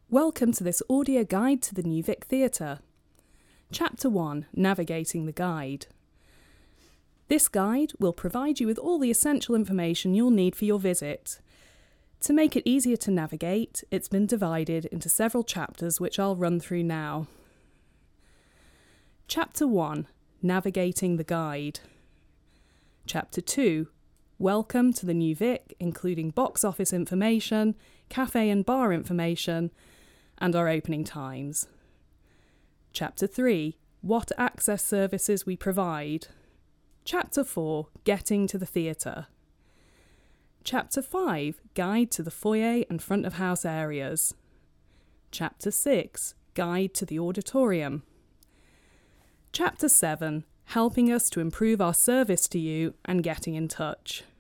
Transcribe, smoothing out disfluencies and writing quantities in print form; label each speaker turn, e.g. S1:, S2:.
S1: Welcome to this audio guide to the New Vic Theatre. Chapter 1, Navigating the Guide. This guide will provide you with all the essential information you'll need for your visit. To make it easier to navigate, it's been divided into several chapters which I'll run through now. Chapter 1, Navigating the Guide. Chapter 2, Welcome to the New Vic, including box office information, cafe and bar information, and our opening times. Chapter 3, What access services we provide. Chapter 4, Getting to the theatre. Chapter 5, Guide to the foyer and front of house areas. Chapter 6, Guide to the auditorium. Chapter 7, Helping us to improve our service to you and getting in touch.